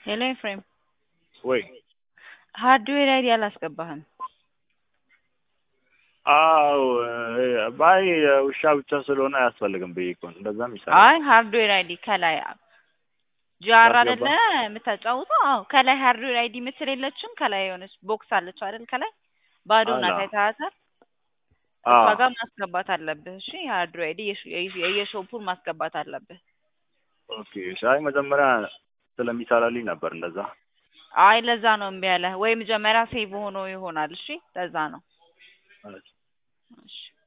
ሄሎ ኤፍሬም ወይ ሃርድዌር አይዲ አላስገባህም። አዎ ባይ ውሻ ብቻ ስለሆነ አያስፈልግም ብዬ እኮ እንደዛም ይሰራል። አይ ሃርድዌር አይዲ ከላይ ጂአር ላስገባ? አይደለ የምታጫውተው? አዎ ከላይ ሃርድዌር አይዲ ምትል የለችም? ከላይ የሆነች ቦክስ አለች አይደል? ከላይ ባዶ ናት አይተሃታል? እሷ ጋር ማስገባት አለብህ። እሺ ሃርድዌር አይዲ የሾፑን ማስገባት አለብህ። ኦኬ ሻይ መጀመሪያ ስለሚሰራልኝ ነበር እንደዛ። አይ ለዛ ነው እምቢ ያለህ ወይ መጀመሪያ ሴቭ ሆኖ ይሆናል። እሺ ለዛ ነው። ማለት እሺ